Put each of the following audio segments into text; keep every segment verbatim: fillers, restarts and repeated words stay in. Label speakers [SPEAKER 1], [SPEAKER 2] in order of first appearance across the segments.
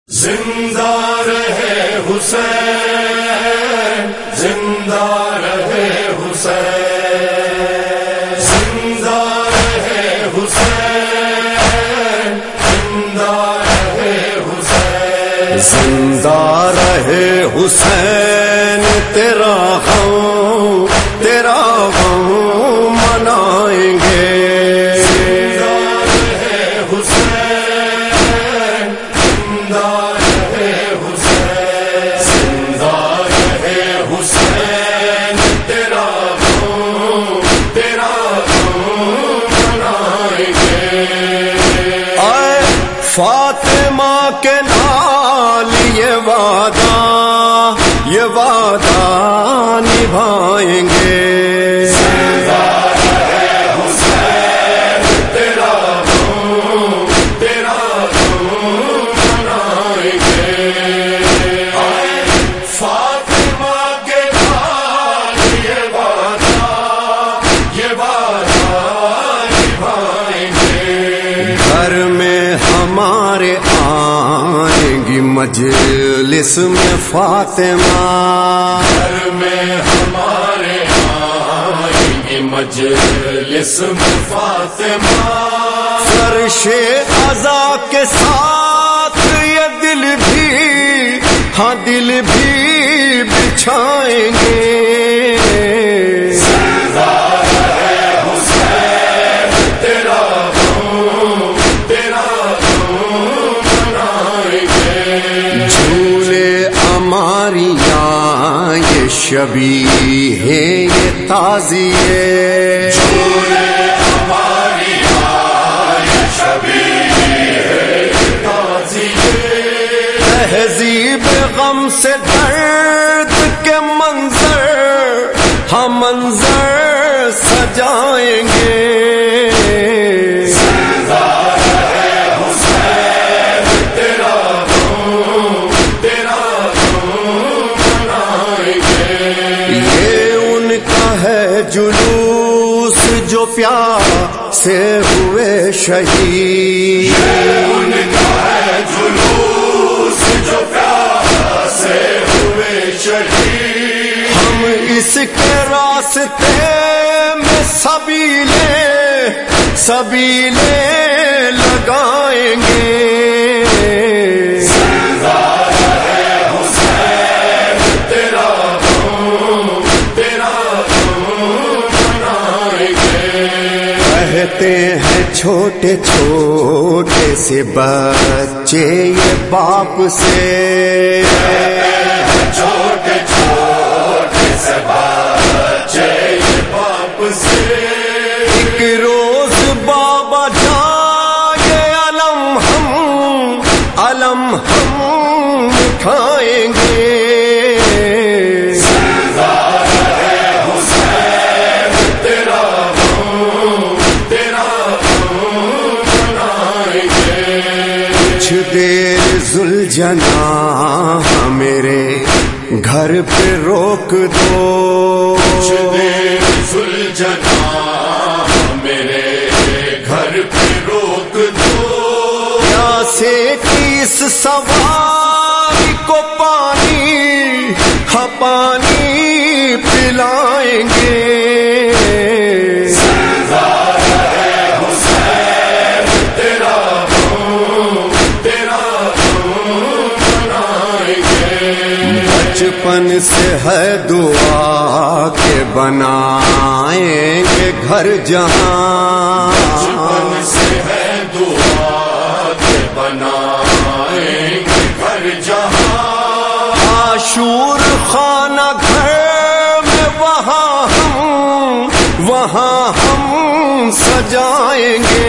[SPEAKER 1] زندہ رہے حسین، زندہ رہے حسین، زندہ رہے حسین، زندہ رہے حسین،
[SPEAKER 2] زندہ رہے حسین، تیرا غم تیرا غم منائیں گے۔ فاطمہ کے نال یہ وعدہ یہ وعدہ نبھائیں گے۔
[SPEAKER 1] زندہ رہے حسین، تیرا غم تیرا غم منائیں گے۔ فاطمہ کے نال یہ وعدہ یہ وعدہ نبھائیں گے۔
[SPEAKER 2] گھر میں ہمارے آئیں گی مجلس میں فاطمہ،
[SPEAKER 1] گھر میں ہمارے آئیں گی مجلس میں فاطمہ،
[SPEAKER 2] فرش عزا کے ساتھ یہ دل بھی ہاں دل بھی بچھائیں گے۔ شبیہ ہے یہ تازیے،
[SPEAKER 1] جھولے ہماری آئے شبیہ ہے یہ تازیے،
[SPEAKER 2] تہذیب غم سے درد کے منظر ہم منظر سجائیں گے۔ جلوس جو پیار سے ہوئے شہید،
[SPEAKER 1] ان کا ہے جلوس جو پیار سے ہوئے شہید،
[SPEAKER 2] ہم اس کے راستے میں سبیلے سبیلے لگائیں گے۔ کہتے ہیں چھوٹے چھوٹے سے بچے یہ باپ سے،
[SPEAKER 1] چھوٹے چھوٹے سے بچے یہ باپ سے،
[SPEAKER 2] ایک روز بابا جائے علم ہم علم ہم اٹھائیں گے۔ دیر ذوالجنا میرے گھر پہ روک دو،
[SPEAKER 1] کچھ دیر ذوالجنا میرے گھر پہ روک دو،
[SPEAKER 2] پیاسے کی اس سواری کو پانی ہاں پانی پلائیں گے۔ بچپن سے ہے دعا کے بنائیں گے گھر جہاں،
[SPEAKER 1] بچپن سے ہے دعا کے بنائیں گے گھر جہاں،
[SPEAKER 2] عاشور خانہ گھر میں وہاں ہم وہاں ہم سجائیں گے۔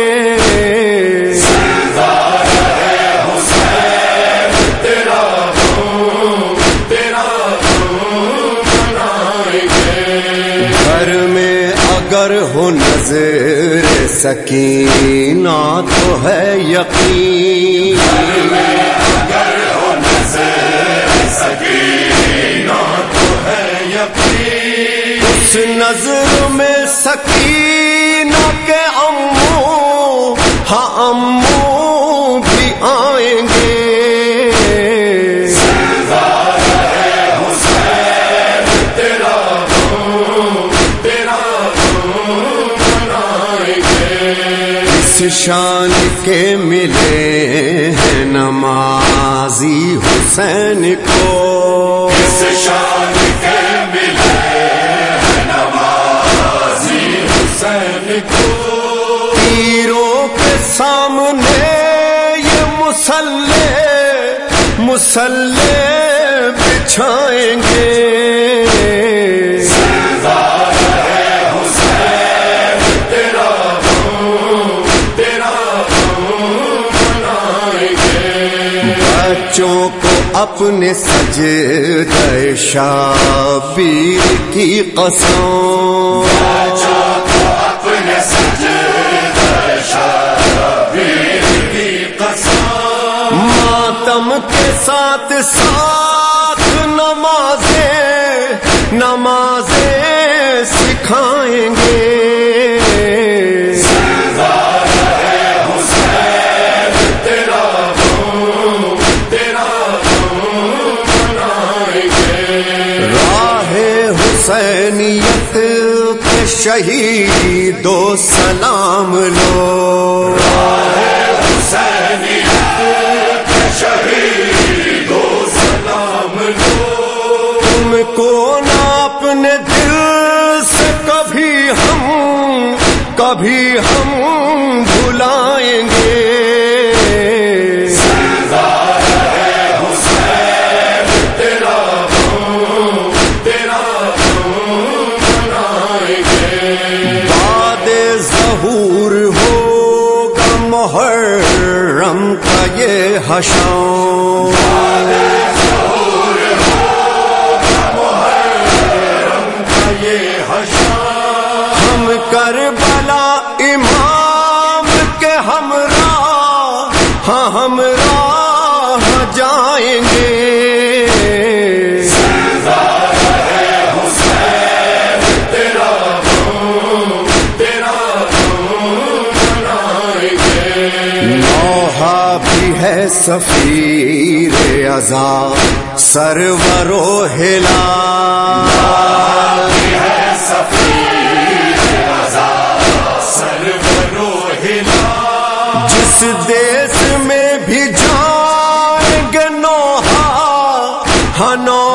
[SPEAKER 2] اگر ہو نظر سکینہ تو ہے یقین،
[SPEAKER 1] اگر ہو نظر سکینہ تو ہے یقین،
[SPEAKER 2] اس نظر میں سکینہ کے امو ہاں امو بھی آئیں گے۔ شان کے ملے ہیں نمازی حسین کو،
[SPEAKER 1] کس شان کے ملے ہیں نمازی حسین کو،
[SPEAKER 2] تیروں کے سامنے یہ مسلح مسلح بچھائیں گے، بچوں کو اپنے سجدہ شابیر کی قسم،
[SPEAKER 1] بچوں کو اپنے سجدہ شابیر کی قسم،
[SPEAKER 2] ماتم کے ساتھ ساتھ نمازیں نمازیں سکھائیں گے، حسینیت کے شہیدو سلام لو،
[SPEAKER 1] حسینیت کے شہیدو سلام لو،
[SPEAKER 2] تم کو نہ اپنے دل سے کبھی ہم کبھی ہم بھلائیں گے، محرم کا یہ حشر، ہم کربلا امام کے ہمراہ ہاں ہمراہ جائیں گے، بھی ہے سفیر عزا سرور و ہلال،
[SPEAKER 1] بھی ہے سفیر عزا سرور و ہلال،
[SPEAKER 2] جس دیس میں بھی جائیں گے نوحہ ہنو